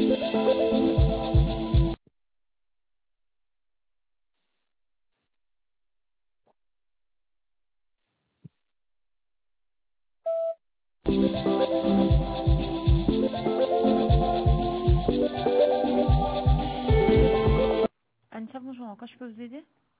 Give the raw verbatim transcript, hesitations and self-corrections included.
Anissa, bonjour, en quoi je peux vous aider?